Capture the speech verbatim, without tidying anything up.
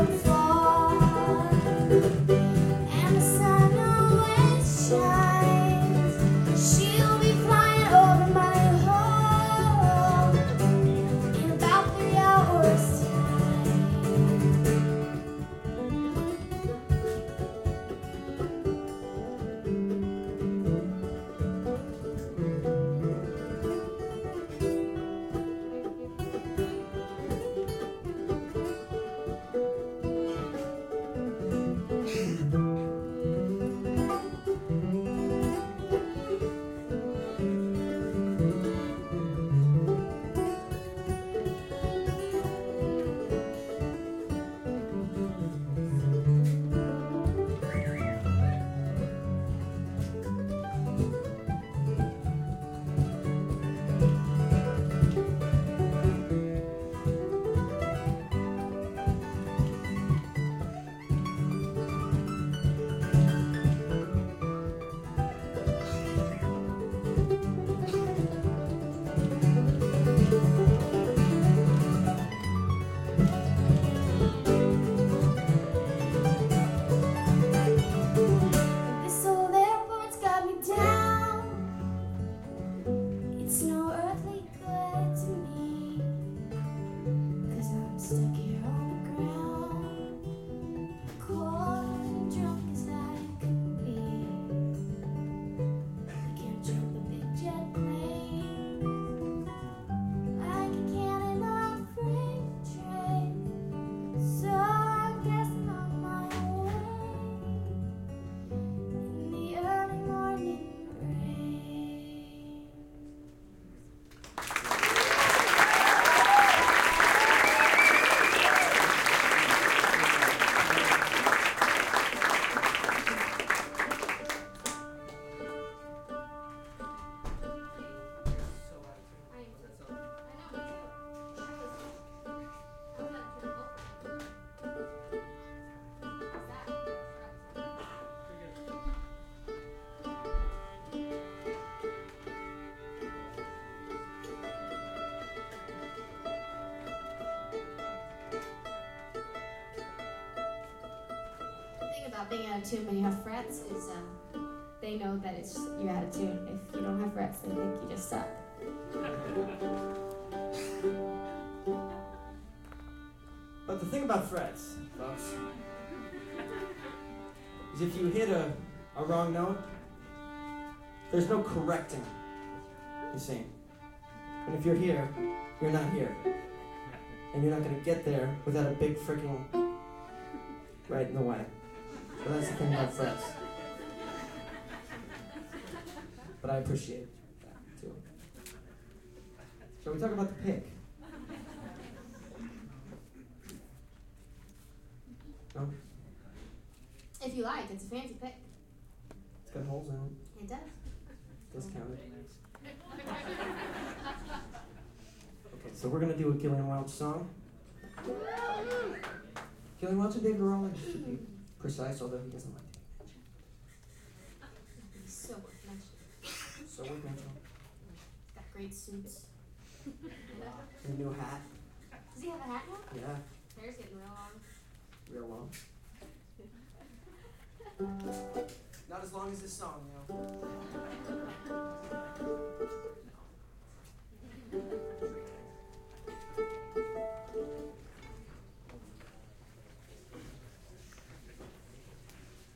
About being out of tune when you have frets is um, they know that it's you're out of tune. If you don't have frets, they think you just suck. But the thing about frets, folks, is if you hit a, a wrong note, there's no correcting, you see. And if you're here, you're not here. And you're not going to get there without a big freaking right in the way. So that's the thing about frets. But I appreciate that, too. Shall we talk about the pick? No? If you like, it's a fancy pick. It's got holes in it. It does. Discounted. Okay, so we're going to do a Gillian Welch song. Gillian Welch and Dave Grohl should be precise, although he doesn't like to be mentioned. So worth mentioning. So worth mentioning. He's got great suits. And a new hat. Does he have a hat now? Yeah. Hair's getting real long. Real long. Not as long as this song, you know.